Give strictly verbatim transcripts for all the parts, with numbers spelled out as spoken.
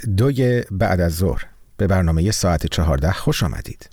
دوی بعد از ظهر. به برنامه ساعت چهارده خوش آمدید.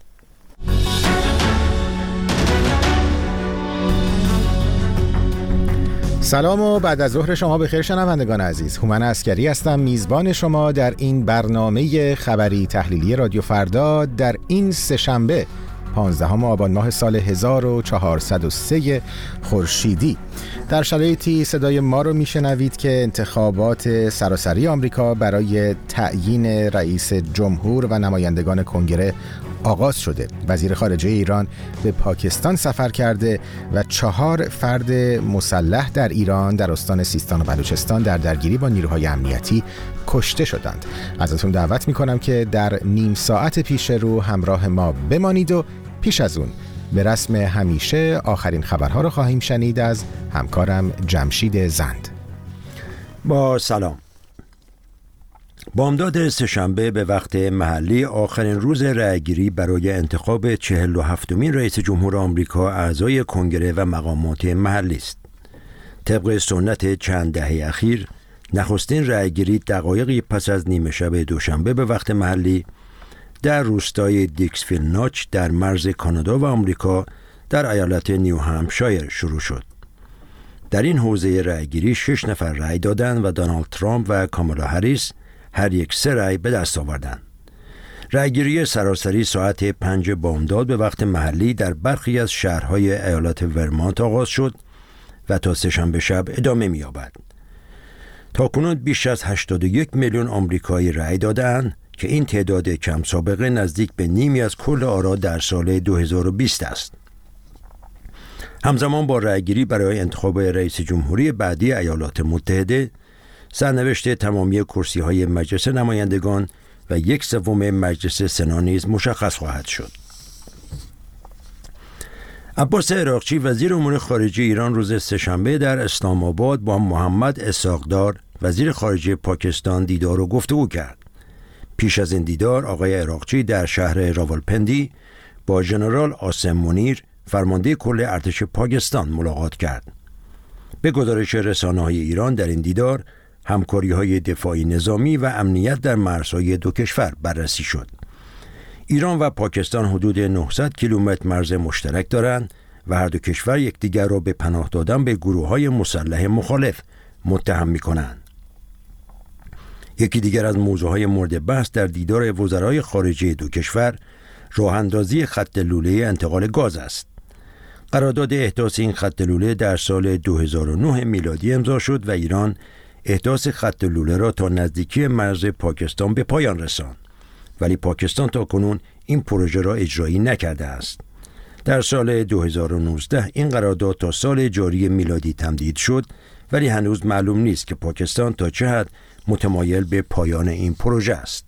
سلام و بعد از ظهر شما بخیر شنوندگان عزیز. هومن عسکری هستم، میزبان شما در این برنامه خبری تحلیلی رادیو فردا در این سه‌شنبه پانزدهم آبان ماه سال هزار و چهارصد و سه خورشیدی. در شرایطی صدای ما رو میشنوید که انتخابات سراسری آمریکا برای تعیین رئیس جمهور و نمایندگان کنگره آغاز شده. وزیر خارجه ایران به پاکستان سفر کرده و چهار فرد مسلح در ایران در استان سیستان و بلوچستان در درگیری با نیروهای امنیتی کشته شدند. ازتون دعوت میکنم که در نیم ساعت پیش رو همراه ما بمانید و پیش از اون به رسم همیشه آخرین خبرها رو خواهیم شنید از همکارم جمشید زند. با سلام. بامداد سه‌شنبه به وقت محلی آخرین روز رأیگیری برای انتخاب چهل و هفتمین رئیس جمهور آمریکا اعضای کنگره و مقامات محلی است. طبق سنت چند دهه اخیر، نخستین رأیگیری دقایقی پس از نیمه شب دوشنبه به وقت محلی در روستای دیکسویل ناچ در مرز کانادا و آمریکا در ایالت نیو همپشایر شروع شد. در این حوزه رأیگیری شش نفر رأی دادند و دونالد ترامپ و کامالا هریس هر یک سه رأی به دست آوردند. رأیگیری سراسری ساعت پنج بامداد به وقت محلی در برخی از شهرهای ایالت ورمانت آغاز شد و تا سه‌شنبه شب ادامه می‌یابد. تاکنون بیش از هشتاد و یک میلیون آمریکایی رأی دادند که این تعداد کم سابقه نزدیک به نیمی از کل آرا در سال دو هزار و بیست است. همزمان با رأیگیری برای انتخاب رئیس جمهوری بعدی ایالات متحده، سرنوشت تمامی کرسی‌های مجلس نمایندگان و یک سوم مجلس سنا نیز مشخص خواهد شد. عباس عراقچی وزیر امور خارجه ایران روز سه‌شنبه در اسلام آباد با محمد اسحاق‌دار وزیر خارجه پاکستان دیدار و گفتگو کرد. پیش از این دیدار آقای عراقچی در شهر راولپندی با ژنرال عاصم منیر فرمانده کل ارتش پاکستان ملاقات کرد. به گزارش رسانه‌های ایران در این دیدار همکاری‌های دفاعی نظامی و امنیت در مرزهای دو کشور بررسی شد. ایران و پاکستان حدود نهصد کیلومتر مرز مشترک دارند و هر دو کشور یکدیگر را به پناه دادن به گروه‌های مسلح مخالف متهم می‌کنند. یکی دیگر از موضوعهای مورد بحث در دیدار وزرای خارجه دو کشور راه‌اندازی خط لوله انتقال گاز است. قرارداد احداث این خط لوله در سال دو هزار و نه میلادی امضا شد و ایران احداث خط لوله را تا نزدیکی مرز پاکستان به پایان رساند، ولی پاکستان تاکنون این پروژه را اجرایی نکرده است. در سال دو هزار و نوزده این قرارداد تا سال جاری میلادی تمدید شد، ولی هنوز معلوم نیست که پاکستان تا چه حد متمایل به پایان این پروژه است.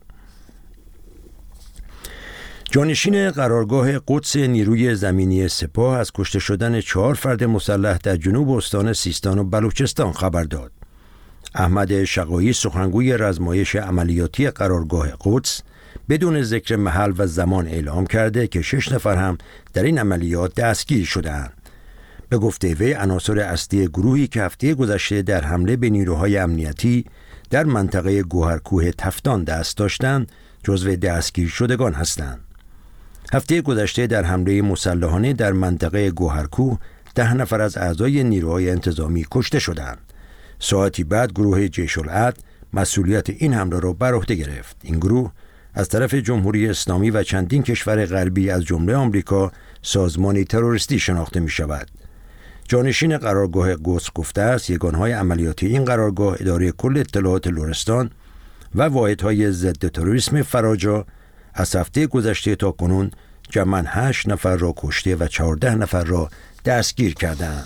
جانشین قرارگاه قدس نیروی زمینی سپاه از کشته شدن چهار فرد مسلح در جنوب استان سیستان و بلوچستان خبر داد. احمد شقایی سخنگوی رزمایش عملیاتی قرارگاه قدس بدون ذکر محل و زمان اعلام کرده که شش نفر هم در این عملیات دستگیر شده‌اند. به گفته وی عناصر اصلی گروهی که هفته گذشته در حمله به نیروهای امنیتی در منطقه گوهرکوه تفتان دست داشتند جزو دستگیر شدگان هستند. هفته گذشته در حمله مسلحانه در منطقه گوهرکوه ده نفر از اعضای نیروهای انتظامی کشته شدند. ساعتی بعد گروه جیش العدل مسئولیت این حمله را بر عهده گرفت. این گروه از طرف جمهوری اسلامی و چندین کشور غربی از جمله آمریکا سازمانی تروریستی شناخته می شود. جانشین قرارگاه قدس گفته است یگانهای عملیاتی این قرارگاه اداره کل اطلاعات لرستان و واحدهای ضد تروریسم فراجا از هفته گذشته تا کنون جمعاً هشت نفر را کشته و چهارده نفر را دستگیر کردند.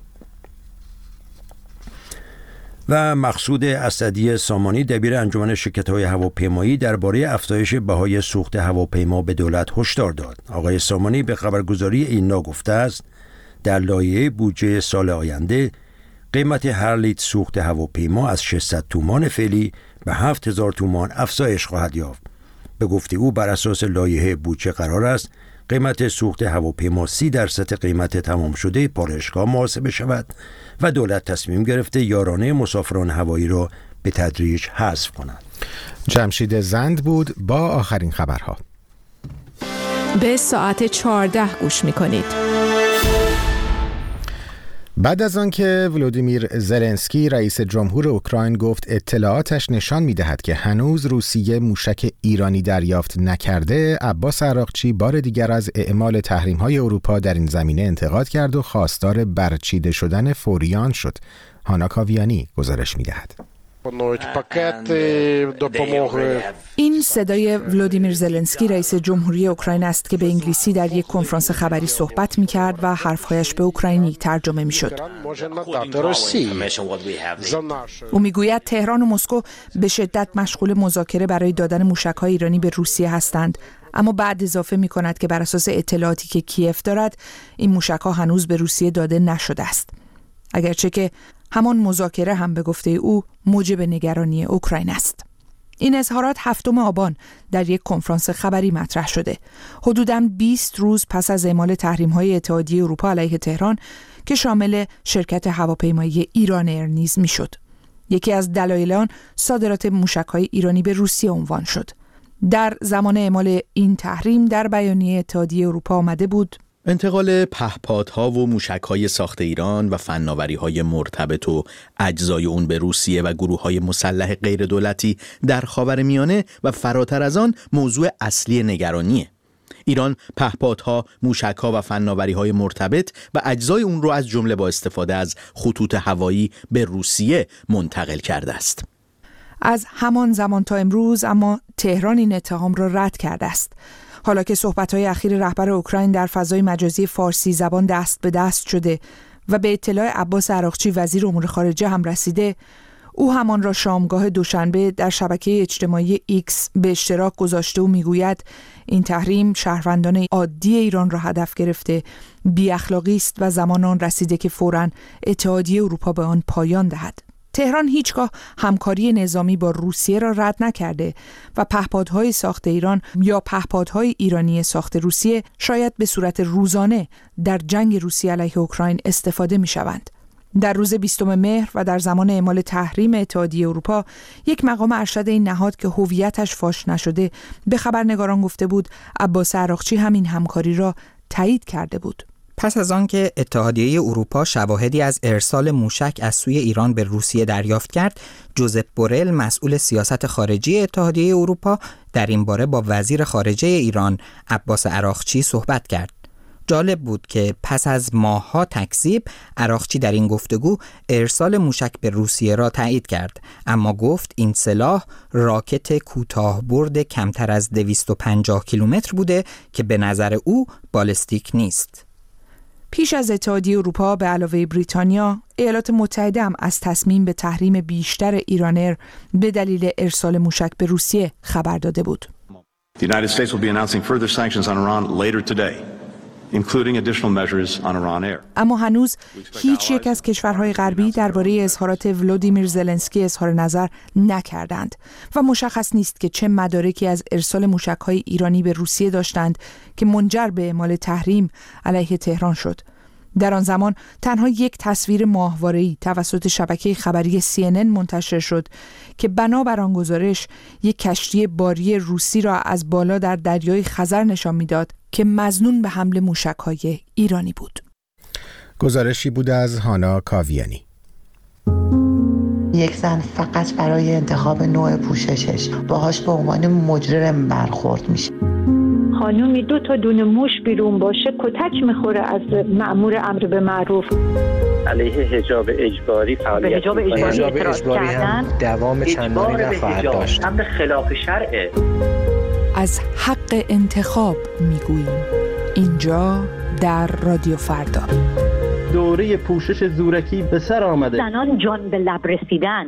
و مقصود اسدی سامانی دبیر انجمن شرکت‌های هواپیمایی درباره افزایش بهای سوخت هواپیما به دولت هشدار داد. آقای سامانی به خبرگزاری اینا گفته است در لایحه بودجه سال آینده قیمت هر لیتر سوخت هواپیما از ششصد تومان فعلی به هفت هزار تومان افزایش خواهد یافت. به گفته او بر اساس لایحه بودجه قرار است قیمت سوخت هواپیما سی درصد قیمت تمام شده پالایشگاه محاسبه شود و دولت تصمیم گرفته یارانه مسافران هوایی را به تدریج حذف کند. جمشید زند بود با آخرین خبرها. به ساعت چهارده گوش می‌کنید. بعد از آنکه ولودیمیر زلنسکی رئیس جمهور اوکراین گفت اطلاعاتش نشان می‌دهد که هنوز روسیه موشک ایرانی دریافت نکرده، عباس عراقچی بار دیگر از اعمال تحریم‌های اروپا در این زمینه انتقاد کرد و خواستار برچیده شدن فوریان شد. هانا کاویانی گزارش می‌دهد. این صدای ولودیمیر زلنسکی رئیس جمهوری اوکراین است که به انگلیسی در یک کنفرانس خبری صحبت می‌کرد و حرف‌هایش به اوکراینی ترجمه می‌شد. او می‌گوید تهران و مسکو به شدت مشغول مذاکره برای دادن موشک‌های ایرانی به روسیه هستند، اما بعد اضافه می‌کند که بر اساس اطلاعاتی که کیف دارد این موشک‌ها هنوز به روسیه داده نشده است. اگرچه که همان مذاکره هم به گفته او موجب نگرانی اوکراین است. این اظهارات هفتم آبان در یک کنفرانس خبری مطرح شده، حدوداً بیست روز پس از اعمال تحریم‌های اتحادیه اروپا علیه تهران که شامل شرکت هواپیمایی ایران ایر نیز می‌شد. یکی از دلایل آن صادرات موشک‌های ایرانی به روسیه عنوان شد. در زمان اعمال این تحریم در بیانیه اتحادیه اروپا آمده بود: انتقال پهپادها و موشک‌های ساخت ایران و فناوری‌های مرتبط و اجزای اون به روسیه و گروه‌های مسلح غیر دولتی در خاورمیانه و فراتر از آن موضوع اصلی نگرانیه. ایران پهپادها، موشک‌ها و فناوری‌های مرتبط و اجزای اون رو از جمله با استفاده از خطوط هوایی به روسیه منتقل کرده است. از همان زمان تا امروز اما تهران این اتهام را رد کرده است. حالا که صحبت‌های اخیر رهبر اوکراین در فضای مجازی فارسی زبان دست به دست شده و به اطلاع عباس عراقچی وزیر امور خارجه هم رسیده، او همان را شامگاه دوشنبه در شبکه اجتماعی ایکس به اشتراک گذاشته و میگوید این تحریم شهروندان عادی ایران را هدف گرفته، بی اخلاقی است و زمان آن رسیده که فوراً اتحادیه اروپا به آن پایان دهد. تهران هیچگاه همکاری نظامی با روسیه را رد نکرده و پهپادهای ساخت ایران یا پهپادهای ایرانی ساخت روسیه شاید به صورت روزانه در جنگ روسیه علیه اوکراین استفاده می شوند. در روز بیستم مهر و در زمان اعمال تحریم اتحادیه اروپا، یک مقام ارشد این نهاد که هویتش فاش نشده به خبرنگاران گفته بود عباس عراقچی همین همکاری را تایید کرده بود. پس از آن که اتحادیه اروپا شواهدی از ارسال موشک از سوی ایران به روسیه دریافت کرد، جوزپ بورل مسئول سیاست خارجی اتحادیه اروپا در این باره با وزیر خارجه ایران عباس عراقچی صحبت کرد. جالب بود که پس از ماه‌ها تکذیب، عراقچی در این گفتگو ارسال موشک به روسیه را تایید کرد، اما گفت این سلاح راکت کوتاه‌برد کمتر از دویست و پنجاه کیلومتر بوده که به نظر او بالستیک نیست. پیش از اتحادیه اروپا به علاوه بریتانیا، ایالات متحده هم از تصمیم به تحریم بیشتر ایران ایر به دلیل ارسال موشک به روسیه خبر داده بود. The United States will be announcing further sanctions on Iran later today, including additional measures on Iran Air. اما هنوز هیچ یک از کشورهای غربی درباره اظهارات ولودیمیر زلنسکی اظهار نظر نکردند و مشخص نیست که چه مدارکی از ارسال موشک‌های ایرانی به روسیه داشتند که منجر به اعمال تحریم علیه تهران شد. در آن زمان تنها یک تصویر ماهواره‌ای توسط شبکه خبری سی ان ان منتشر شد که بنابر آن گزارش یک کشتی باری روسی را از بالا در دریای خزر نشان می‌داد که مظنون به حمل موشک‌های ایرانی بود. گزارشی بود از هانا کاویانی. یک زن فقط برای انتخاب نوع پوششش باهاش به عنوان مجرم برخورد میشه. خانومی دو تا دونه موش بیرون باشه کتک میخوره از مأمور امر به معروف. علیه حجاب اجباری فعالیت حجاب اجباری اعتراض کردن دوام چندانی نخواهد داشت. امر خلاف شرعه. از حق انتخاب میگوییم اینجا در رادیو فردا. دوره پوشش زورکی به سر آمده. زنان جان به لب رسیدن.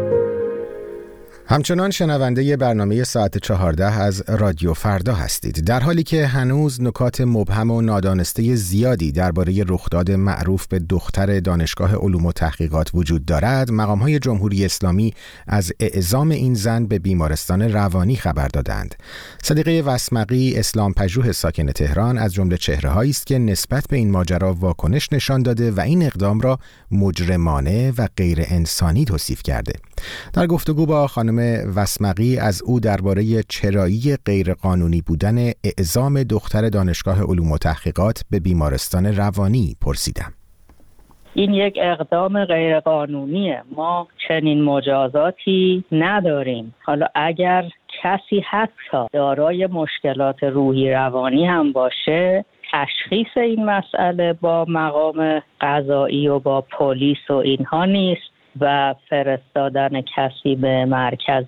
همچنان شنونده برنامه ساعت چهارده از رادیو فردا هستید، در حالی که هنوز نکات مبهم و نادانسته زیادی درباره رخداد معروف به دختر دانشگاه علوم و تحقیقات وجود دارد. مقام‌های جمهوری اسلامی از اعزام این زن به بیمارستان روانی خبر دادند. صدیقه وسمقی، اسلام پژوه ساکن تهران، از جمله چهره‌هایی است که نسبت به این ماجرا واکنش نشان داده و این اقدام را مجرمانه و غیر انسانی توصیف کرده. در گفتگو با خانم خانم وسمقی از او درباره چرایی غیرقانونی بودن اعزام دختر دانشگاه علوم و تحقیقات به بیمارستان روانی پرسیدم. این یک اقدام غیرقانونیه. ما چنین مجازاتی نداریم. حالا اگر کسی حتی دارای مشکلات روحی روانی هم باشه، تشخیص این مسئله با مقام قضایی و با پلیس و اینها نیست و فرستادن کسی به مرکز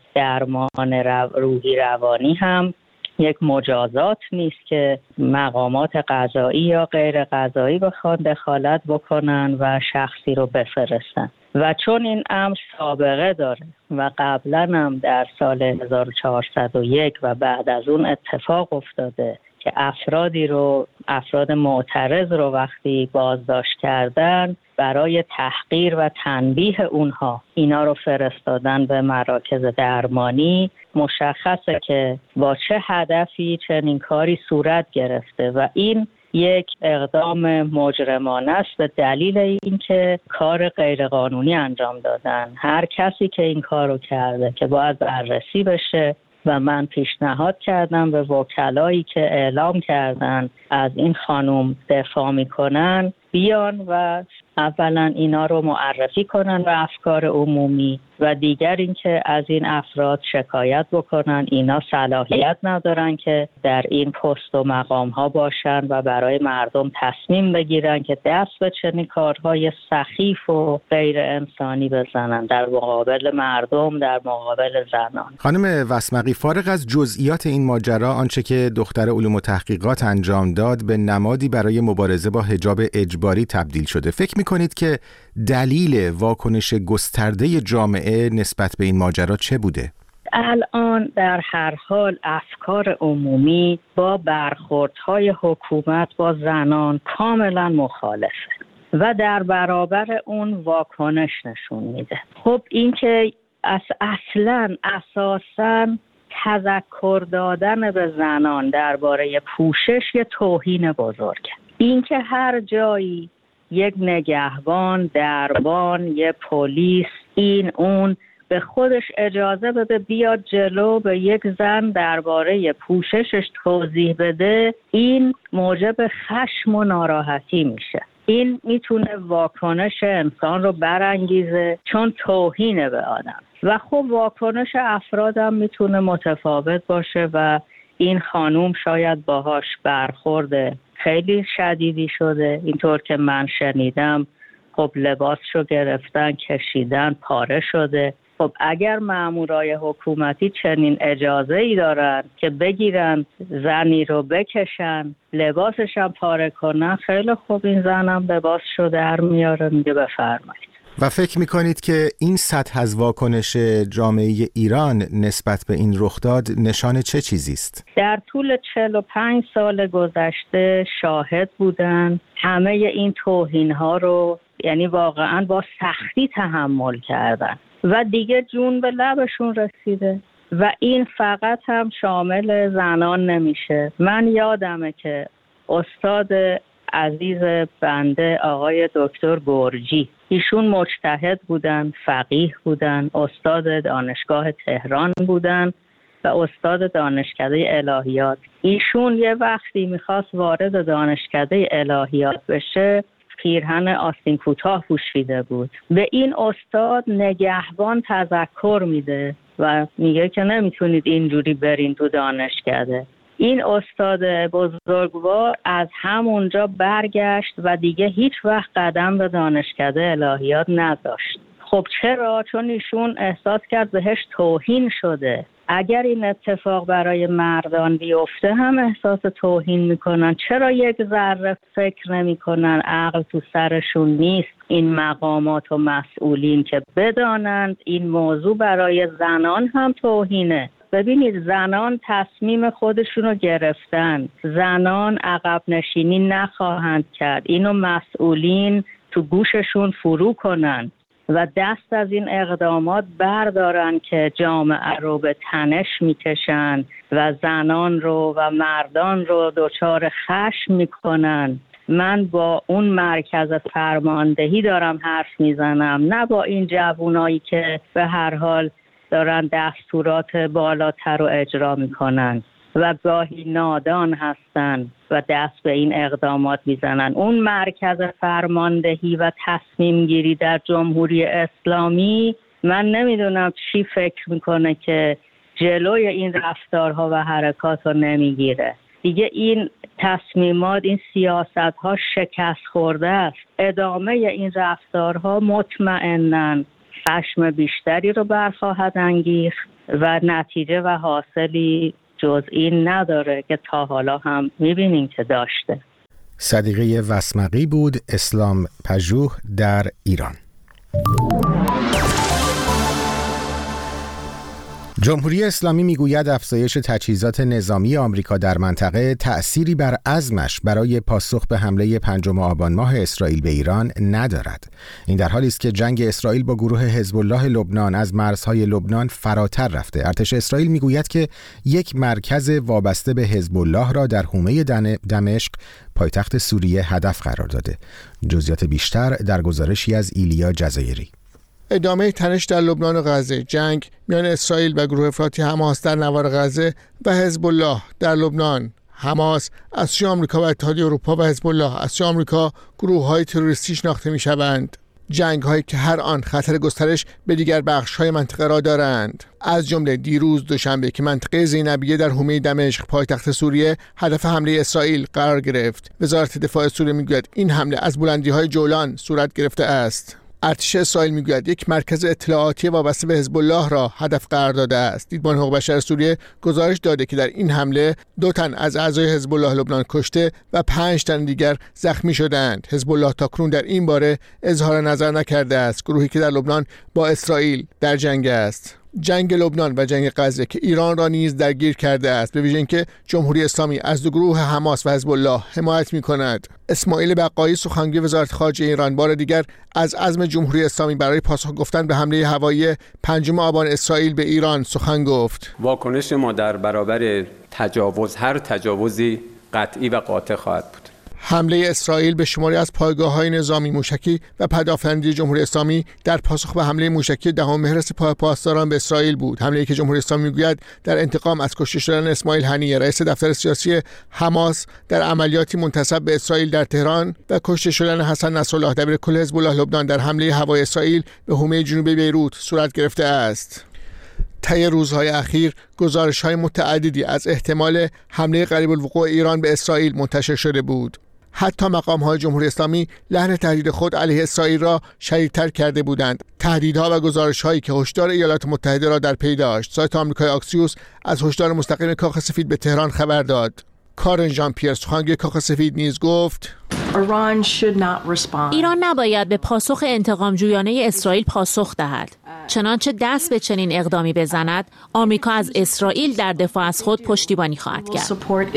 درمان روحی روانی هم یک مجازات نیست که مقامات قضایی یا غیر قضایی بخوان دخالت بکنن و شخصی رو بفرستن. و چون این امر سابقه داره و قبلا هم در سال هزار و چهارصد و یک و بعد از اون اتفاق افتاده که افرادی رو افراد معترض رو وقتی بازداشت کردن برای تحقیر و تنبیه اونها اینا رو فرستادن به مراکز درمانی، مشخصه که با چه هدفی چنین کاری صورت گرفته و این یک اقدام مجرمانه است به دلیل اینکه کار غیرقانونی انجام دادن. هر کسی که این کارو کرده که باید بررسی بشه و من پیشنهاد کردم به وکلایی که اعلام کردن از این خانم دفاع میکنن بیان و اولا اینا رو معرفی کنن به افکار عمومی و دیگر اینکه از این افراد شکایت بکنن. اینا صلاحیت ندارن که در این پست و مقام ها باشن و برای مردم تصمیم بگیرن که دست به چنین کارهای سخیف و غیر انسانی بزنن در مقابل مردم، در مقابل زنان. خانم وسمقی، فارغ از جزئیات این ماجرا، آنچه که دختر علوم و تحقیقات انجام داد به نمادی برای مبارزه با حجاب اجباری تبدیل شده. فکر می‌کنید که دلیل واکنش گسترده جامعه نسبت به این ماجرا چه بوده؟ الان در هر حال افکار عمومی با برخوردهای حکومت با زنان کاملا مخالفه و در برابر اون واکنش نشون میده. خب این که از اصلا اساساً تذکر دادن به زنان درباره پوشش یه توهین بزرگه. این که هر جایی یک نگهبان، دربان، یه پلیس، این اون به خودش اجازه بده بیاد جلو به یک زن درباره پوششش توضیح بده، این موجب خشم و ناراحتی میشه. این میتونه واکنش انسان رو برانگیزه چون توهینه به آدم و خب واکنش افرادم میتونه متفاوت باشه و این خانوم شاید باهاش برخورده خیلی شدیدی شده. اینطور که من شنیدم خب لباسشو گرفتن کشیدن پاره شده. خب اگر مامورای حکومتی چنین اجازه‌ای دارن که بگیرن زنی رو بکشن لباسش هم پاره کنن، خیلی خوب این زنم لباسشو در میاره میگه بفرمایید. و فکر میکنید که این سطح از واکنش جامعه ایران نسبت به این رخداد نشان چه چیزی است؟ در طول چهل و پنج سال گذشته شاهد بودن همه این توهین‌ها رو، یعنی واقعاً با سختی تحمل کردن و دیگه جون به لبشون رسیده و این فقط هم شامل زنان نمیشه. من یادمه که استاد عزیز بنده آقای دکتر گرجی، ایشون مجتهد بودن، فقیه بودن، استاد دانشگاه تهران بودن و استاد دانشکده الهیات. ایشون یه وقتی میخواست وارد دانشکده الهیات بشه پیرهن آستین کوتاه پوشیده بود. به این استاد نگهبان تذکر میده و میگه که نمیتونید اینجوری برین تو دانشکده. این استاد بزرگوار از همونجا برگشت و دیگه هیچ وقت قدم به دانشکده الهیات نذاشت. خب چرا؟ چون ایشون احساس کرد بهش توهین شده. اگر این اتفاق برای مردان بیفته هم احساس توهین میکنن. چرا یک ذره فکر نمیکنن؟ عقل تو سرشون نیست این مقامات و مسئولین که بدانند این موضوع برای زنان هم توهینه. ببینید زنان تصمیم خودشونو گرفتن، زنان عقب نشینی نخواهند کرد. اینو مسئولین تو گوششون فرو کنن و دست از این اقدامات بردارن که جامعه رو به تنش میکشن و زنان رو و مردان رو دچار خشم میکنن. من با اون مرکز فرماندهی دارم حرف میزنم، نه با این جوونایی که به هر حال دارن دستورات بالاتر رو اجرا میکنن و گاهی نادان هستن و دست به این اقدامات میزنن. اون مرکز فرماندهی و تصمیم گیری در جمهوری اسلامی من نمیدونم چی فکر میکنه که جلوی این رفتارها و حرکات رو نمیگیره. دیگه این تصمیمات، این سیاست ها شکست خورده است. ادامه این رفتارها مطمئناً خشم بیشتری رو برخواهد انگیخت و نتیجه و حاصلی جز این نداره که تا حالا هم میبینیم که داشته. صدیقه وسمقی بود، اسلام پژوه در ایران. جمهوری اسلامی میگوید افزایش تجهیزات نظامی آمریکا در منطقه تأثیری بر عزمش برای پاسخ به حمله پنجم آبان ماه اسرائیل به ایران ندارد. این در حالی است که جنگ اسرائیل با گروه حزب الله لبنان از مرزهای لبنان فراتر رفته. ارتش اسرائیل میگوید که یک مرکز وابسته به حزب الله را در حومه دمشق پایتخت سوریه هدف قرار داده. جزئیات بیشتر در گزارشی از ایلیا جزایری. ادامه تنش در لبنان و غزه، جنگ میان اسرائیل و گروه افراطی حماس در نوار غزه و حزب الله در لبنان. حماس از سوی آمریکا و اتحادیه اروپا و حزب الله از سوی آمریکا گروه‌های تروریستی شناخته می‌شوند. جنگ‌هایی که هر آن خطر گسترش به دیگر بخش‌های منطقه را دارند. از جمله دیروز دوشنبه که منطقه زینبیه در حومه دمشق پایتخت سوریه هدف حمله اسرائیل قرار گرفت. وزارت دفاع سوریه می‌گوید این حمله از بلندی‌های جولان صورت گرفته است. ارتش اسرائیل میگوید یک مرکز اطلاعاتی وابسته به حزب الله را هدف قرار داده است. دیدبان حقوق بشر سوریه گزارش داده که در این حمله دو تن از اعضای حزب الله لبنان کشته و پنج تن دیگر زخمی شدند. حزب الله تاکنون در این باره اظهار نظر نکرده است. گروهی که در لبنان با اسرائیل در جنگ است. جنگ لبنان و جنگ غزه که ایران را نیز درگیر کرده است، به ویژه اینکه جمهوری اسلامی از دو گروه حماس و حزب الله حمایت می‌کند. اسماعیل بقایی سخنگوی وزارت خارجه ایران بار دیگر از عزم جمهوری اسلامی برای پاسخ گفتن به حمله هوایی پنجم آبان اسرائیل به ایران سخن گفت. واکنش ما در برابر تجاوز، هر تجاوزی قطعی و قاطع خواهد بود. حمله اسرائیل به شماری از پایگاه‌های نظامی موشکی و پدافندی جمهوری اسلامی در پاسخ به حمله موشکی دهم مهر سپاه پاسداران به اسرائیل بود. حمله‌ای که جمهوری اسلامی می‌گوید در انتقام از کشته شدن اسماعیل هنیه، رئیس دفتر سیاسی حماس، در عملیاتی منتسب به اسرائیل در تهران و کشته شدن حسن نصرالله دبیرکل حزب الله لبنان در حمله هوایی اسرائیل به حومه جنوبی بیروت صورت گرفته است. طی روزهای اخیر گزارش‌های متعددی از احتمال حمله قریب الوقوع ایران به اسرائیل منتشر شده بود. حتی مقام‌های جمهوری اسلامی لحن تهدید خود علیه اسرائیل را شدیدتر کرده بودند. تهدیدها و گزارش‌هایی که هشدار ایالات متحده را در پی داشت. سایت آمریکای آکسیوس از هشدار مستقیم کاخ سفید به تهران خبر داد. کارن ژان پیر سخنگوی کاخ سفید نیز گفت ایران نباید به پاسخ انتقامجویانه اسرائیل پاسخ دهد. چنانچه دست به چنین اقدامی بزند، آمریکا از اسرائیل در دفاع از خود پشتیبانی خواهد کرد.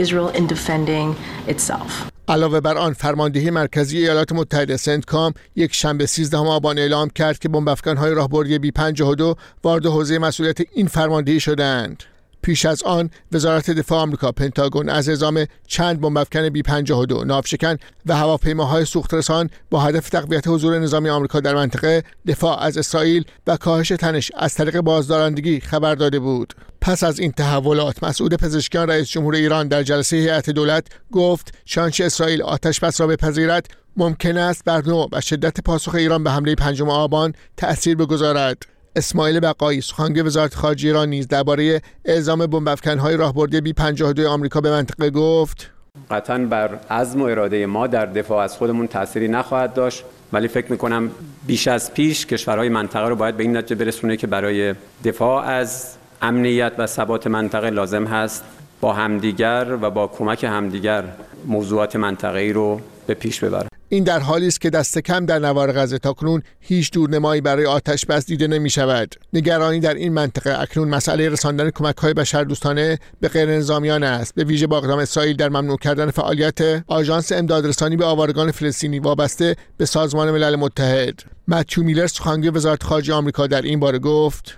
علاوه بر آن، فرماندهی مرکزی ایالات متحده سنتکام یک شنبه سیزدهم آبان اعلام کرد که بمب افکن‌های راهبردی بی پنجاه و دو وارد حوزه مسئولیت این فرماندهی شدند. پیش از آن وزارت دفاع آمریکا پنتاگون از اعزام چند بمب افکن بی پنجاه و دو، ناوشکن و هواپیماهای سوخترسان با هدف تقویت حضور نظامی آمریکا در منطقه، دفاع از اسرائیل و کاهش تنش از طریق بازدارندگی خبر داده بود. پس از این تحولات، مسعود پزشکیان رئیس جمهور ایران در جلسه هیئت دولت گفت چنانچه اسرائیل آتش‌بس را بپذیرد، ممکن است بر نوع و شدت پاسخ ایران به حمله پنجم آبان تأثیر بگذارد. اسماعیل بقایی سخنگوی وزارت خارجه ایران نیز درباره اعزام بمب افکن‌های راهبردی بی پنجاه و دو آمریکا به منطقه گفت قطعاً بر عزم و اراده ما در دفاع از خودمون تأثیری نخواهد داشت، ولی فکر می‌کنم بیش از پیش کشورهای منطقه رو باید به این نتیجه برسونه که برای دفاع از امنیت و ثبات منطقه لازم هست با همدیگر و با کمک همدیگر موضوعات منطقه‌ای رو به پیش ببرن. این در حالی است که دست کم در نوار غزه تاکنون هیچ دورنمایی برای آتش بس دیده نمی شود. نگرانی در این منطقه اکنون مسئله رساندن کمک‌های بشردوستانه به غیرنظامیان است، به ویژه با اقدام اسرائیل در ممنوع کردن فعالیت آژانس امدادرسانی به آوارگان فلسطینی وابسته به سازمان ملل متحد. متیو میلر سخنگوی وزارت خارجه آمریکا در این باره گفت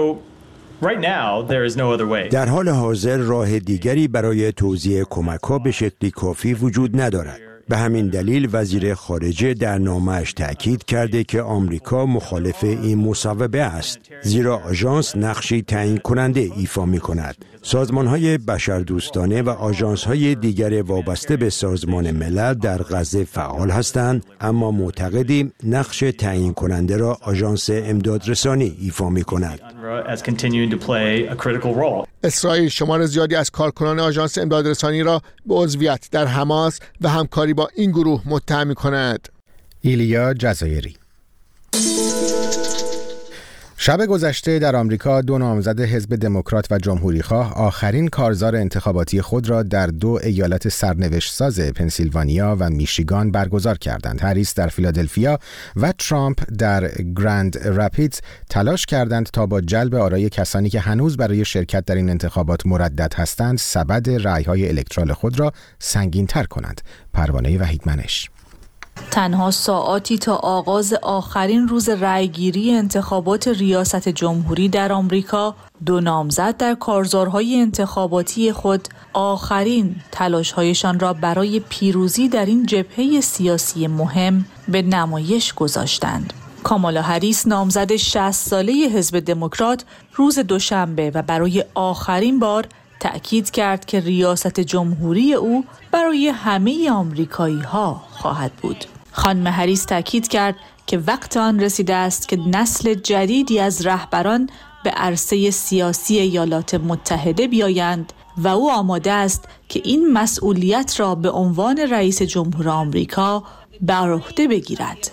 در حال حاضر راه دیگری برای توزیع کمک‌ها به شکلی کافی وجود ندارد. به همین دلیل وزیر خارجه در نامه‌اش تأکید کرده که آمریکا مخالف این مصوبه است، زیرا آژانس نقشی تعیین کننده ایفا می‌کند. سازمان‌های بشردوستانه و آژانس‌های دیگر وابسته به سازمان ملل در غزه فعال هستند، اما معتقدیم نقش تعیین کننده را آژانس امدادرسانی ایفا می‌کند. اسرائیل شمار زیادی از کارکنان آژانس امدادرسانی را به عضویت در حماس و همکاری با این گروه متهم می‌کند. ایلیا جزایری. شب گذشته در آمریکا دو نامزد حزب دموکرات و جمهوریخواه آخرین کارزار انتخاباتی خود را در دو ایالت سرنوشت ساز پنسیلوانیا و میشیگان برگزار کردند. هریس در فیلادلفیا و ترامپ در گرند رپیدز تلاش کردند تا با جلب آرای کسانی که هنوز برای شرکت در این انتخابات مردد هستند سبد رأی‌های الکترال خود را سنگین‌تر کنند. پروانه وحیدمنش. تنها ساعاتی تا آغاز آخرین روز رأیگیری انتخابات ریاست جمهوری در آمریکا، دو نامزد در کارزارهای انتخاباتی خود آخرین تلاش‌هایشان را برای پیروزی در این جبهه سیاسی مهم به نمایش گذاشتند. کامالا هریس نامزد شصت ساله حزب دموکرات روز دوشنبه و برای آخرین بار تأکید کرد که ریاست جمهوری او برای همه آمریکایی‌ها خواهد بود. خانم هریس تأکید کرد که وقت آن رسیده است که نسل جدیدی از رهبران به عرصه سیاسی ایالات متحده بیایند و او آماده است که این مسئولیت را به عنوان رئیس جمهور آمریکا بر عهده بگیرد.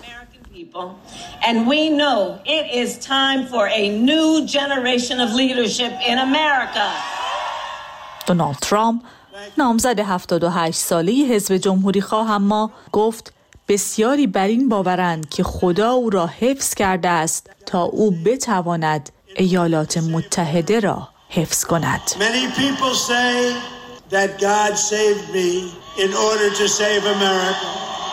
And we know it is time for a new generation of leadership in America. دونالد ترامپ نامزد هفتاد و هشت ساله حزب جمهوری خواه اما گفت بسیاری بر این باورند که خدا او را حفظ کرده است تا او بتواند ایالات متحده را حفظ کند. Many people say that God saved me in order to save America.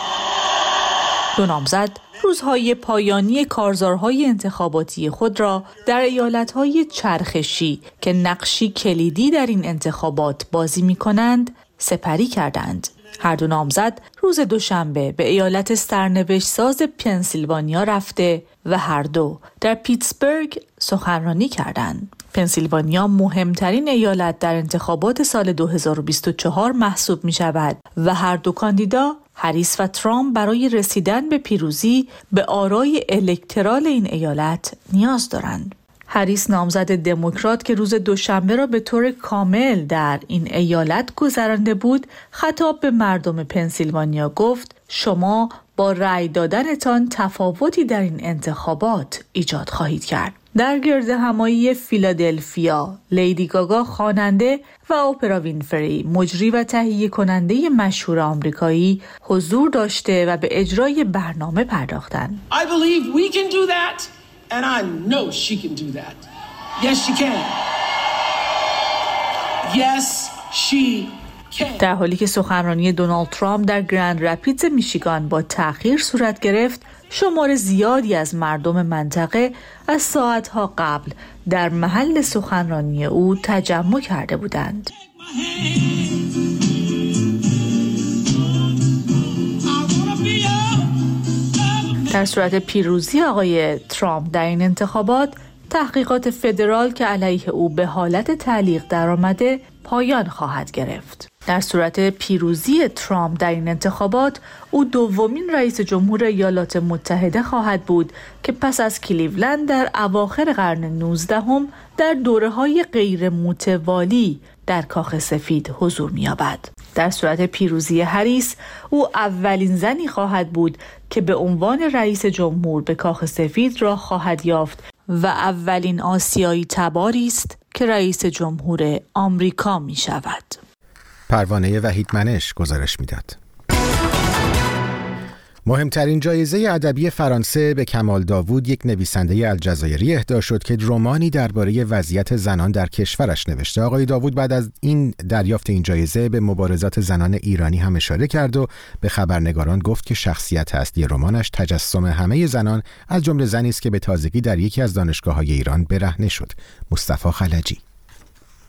دو نامزد روزهای پایانی کارزارهای انتخاباتی خود را در ایالتهای چرخشی که نقشی کلیدی در این انتخابات بازی می کنند سپری کردند. هر دو نامزد روز دوشنبه به ایالت سرنوشت ساز پنسیلوانیا رفته و هر دو در پیتسبورگ سخنرانی کردند. پنسیلوانیا مهمترین ایالت در انتخابات سال دو هزار و بیست و چهار محسوب می شود و هر دو کاندیدا هریس و ترامپ برای رسیدن به پیروزی به آرای الکترال این ایالت نیاز دارند. هریس نامزد دموکرات که روز دوشنبه را به طور کامل در این ایالت گذرانده بود، خطاب به مردم پنسیلوانیا گفت شما با رأی دادنتان تفاوتی در این انتخابات ایجاد خواهید کرد. در گرد همایی فیلادلفیا، لیدی گاگا خواننده و اوپرا وینفری مجری و تهیه کننده مشهور آمریکایی حضور داشته و به اجرای برنامه پرداختند. I believe we can do that and I know she can do that. Yes she can. Yes she can. در حالی که سخنرانی دونالد ترامپ در گرند رپیدز میشیگان با تأخیر صورت گرفت، شمار زیادی از مردم منطقه از ساعتها قبل در محل سخنرانی او تجمع کرده بودند. در صورت پیروزی آقای ترامپ در این انتخابات، تحقیقات فدرال که علیه او به حالت تعلیق درآمده پایان خواهد گرفت. در صورت پیروزی ترامپ در این انتخابات، او دومین رئیس جمهور ایالات متحده خواهد بود که پس از کلیولند در اواخر قرن نوزدهم در دوره‌های غیر متوالی در کاخ سفید حضور می‌یابد. در صورت پیروزی هریس، او اولین زنی خواهد بود که به عنوان رئیس جمهور به کاخ سفید را خواهد یافت و اولین آسیایی تباری است که رئیس جمهور آمریکا می شود. پروانه وحیدمنش گزارش میداد. مهمترین جایزه ادبی فرانسه به کمال داوود، یک نویسنده الجزایری، اهدا شد که رمانی درباره وضعیت زنان در کشورش نوشته. آقای داوود بعد از این دریافت این جایزه به مبارزات زنان ایرانی هم اشاره کرد و به خبرنگاران گفت که شخصیت اصلی رمانش تجسم همه زنان، از جمله زنی است که به تازگی در یکی از دانشگاه‌های ایران برهنه شد. مصطفی خلجی.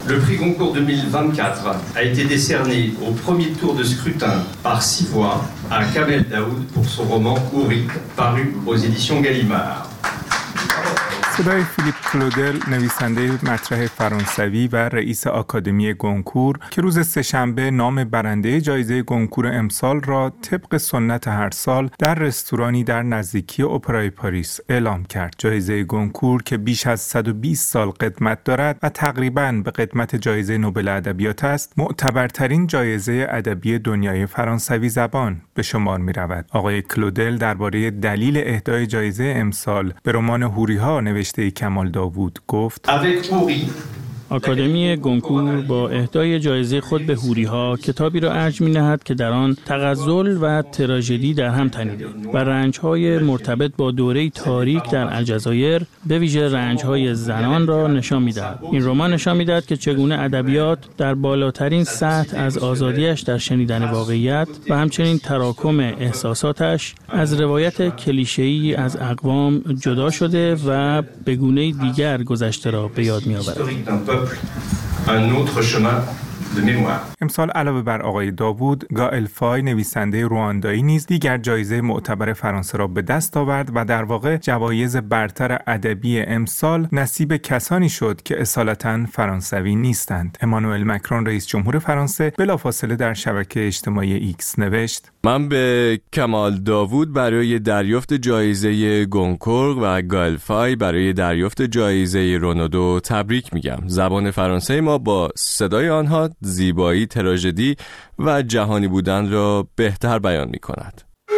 Le prix Goncourt deux mille vingt-quatre a été décerné au premier tour de scrutin par six voix à Kamel Daoud pour son roman Houri, paru aux éditions Gallimard. صدای فیلیپ کلودل، نویسنده مطرح فرانسوی و رئیس آکادمی گونکور که روز سه‌شنبه نام برنده جایزه گونکور امسال را طبق سنت هر سال در رستورانی در نزدیکی اپرای پاریس اعلام کرد. جایزه گونکور که بیش از صد و بیست سال قدمت دارد و تقریباً به قدمت جایزه نوبل ادبیات است، معتبرترین جایزه ادبی دنیای فرانسوی زبان به شمار می‌رود. آقای کلودل درباره دلیل اهدای جایزه امسال به رمان هوری‌ها نوشته کمال داوود گفت: آکادمی گونکور با اهدای جایزه خود به هوری‌ها کتابی را ارج می‌نهد که در آن تغزل و تراژدی در هم تنیده و رنج‌های مرتبط با دوره تاریک در الجزایر، به ویژه رنج‌های زنان را نشان می‌دهد. این رمان نشان می‌دهد که چگونه ادبیات در بالاترین سطح از آزادیش در شنیدن واقعیت و همچنین تراکم احساساتش از روایت کلیشه‌ای از اقوام جدا شده و به گونه‌ای دیگر گذشته را به یاد می‌آورد. Un autre chemin de mémoire. امسال علاوه بر آقای داوود، گائل فای نویسنده رواندایی نیز دیگر جایزه معتبر فرانسه را به دست آورد و در واقع جوایز برتر ادبی امسال نصیب کسانی شد که اصالتاً فرانسوی نیستند. امانوئل مکرون رئیس جمهور فرانسه بلافاصله در شبکه اجتماعی ایکس نوشت: من به کمال داوود برای دریافت جایزه گونکور و گائل فای برای دریافت جایزه رونودو تبریک میگم. زبان فرانسه ما با صدای آنها زیبایی، تراژدی و جهانی بودن را بهتر بیان می کند.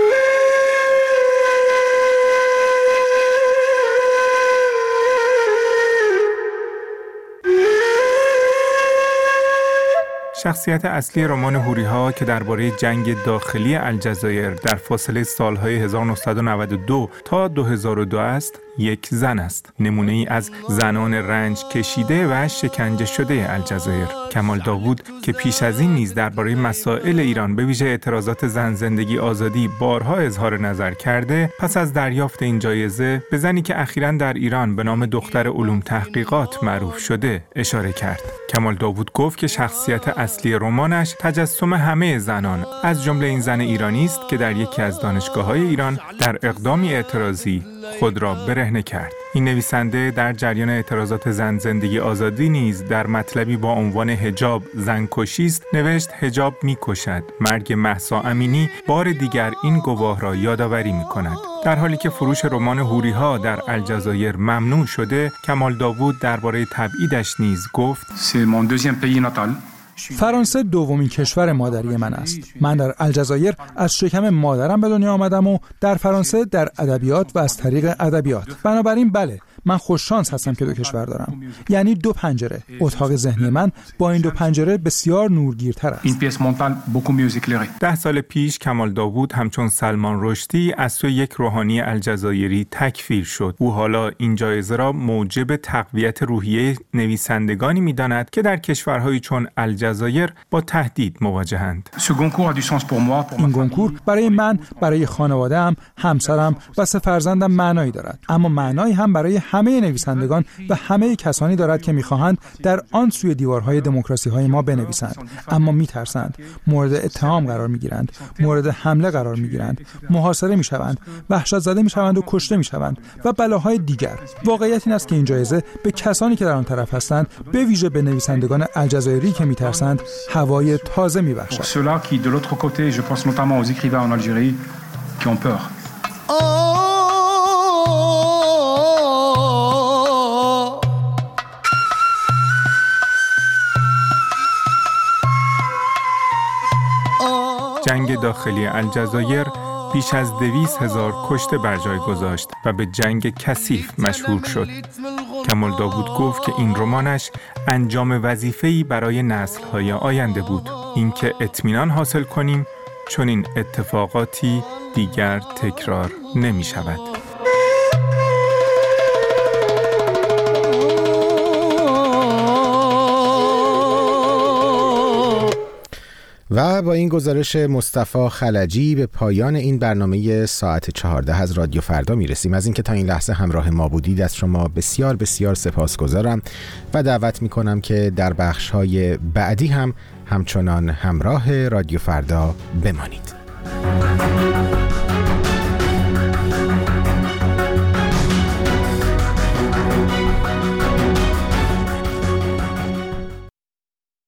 شخصیت اصلی رمان هوری‌ها که درباره جنگ داخلی الجزایر در فاصله سالهای هزار و نهصد و نود و دو تا دو هزار و دو است، یک زن است. نمونه ای از زنان رنج کشیده و شکنجه شده الجزایر. کمال داوود که پیش از این نیز درباره مسائل ایران به ویژه اعتراضات زن زندگی آزادی بارها اظهار نظر کرده، پس از دریافت این جایزه به زنی که اخیراً در ایران به نام دختر علوم تحقیقات معروف شده اشاره کرد. کمال داوود گفت که شخصیت اصلی رمانش تجسم همه زنان، از جمله این زن ایرانی است که در یکی از دانشگاه‌های ایران در اقدامی اعتراضی خود را برهنه کرد. این نویسنده در جریان اعتراضات زن زندگی آزادی نیز در مطلبی با عنوان حجاب زنکشی است نوشت: حجاب می‌کشد. مرگ مهسا امینی بار دیگر این گواه را یادآوری می‌کند. در حالی که فروش رمان هوری‌ها در الجزایر ممنوع شده، کمال داوود درباره تبعیدش نیز گفت: فرانسه دومین کشور مادری من است. من در الجزایر از شکم مادرم به دنیا آمدم و در فرانسه در ادبیات و از طریق ادبیات. بنابراین بله، من خوششانس هستم که دو کشور دارم. یعنی دو پنجره. اتاق ذهنی من با این دو پنجره بسیار نورگیرتر است. ده سال پیش کمال داوود همچون سلمان رشدی از سوی یک روحانی الجزایری تکفیر شد. او حالا این جایزه را موجب تقویت روحیه نویسندگانی می‌داند که در کشورهایی چون الجزایر با تهدید مواجهند. این گونکور برای من، برای خانواده‌ام، همسرم و سه فرزندم معنایی دارد. اما معنایی هم برای همه نویسندگان و همه کسانی دارد که می‌خواهند در آن سوی دیوارهای دموکراسی‌های ما بنویسند، اما می‌ترسند، مورد اتهام قرار می‌گیرند، مورد حمله قرار می‌گیرند، محاصره می‌شوند، وحشت زده می‌شوند و کشته می‌شوند و بلاهای دیگر. واقعیت این است که این جایزه به کسانی که در آن طرف هستند، به ویژه به نویسندگان الجزایری که می‌ترسند، هوای تازه می‌بخشد. جنگ داخلی الجزایر بیش از دویست هزار کشته بر جای گذاشت و به جنگ کثیف مشهور شد. کمال داوود گفت که این رمانش انجام وظیفه‌ای برای نسل‌های آینده بود، اینکه اطمینان حاصل کنیم چون این اتفاقاتی دیگر تکرار نمی‌شود. و با این گزارش مصطفی خلجی به پایان این برنامه ساعت چهارده از رادیو فردا میرسیم. از اینکه تا این لحظه همراه ما بودید از شما بسیار بسیار سپاسگزارم و دعوت میکنم که در بخش‌های بعدی هم همچنان همراه رادیو فردا بمانید.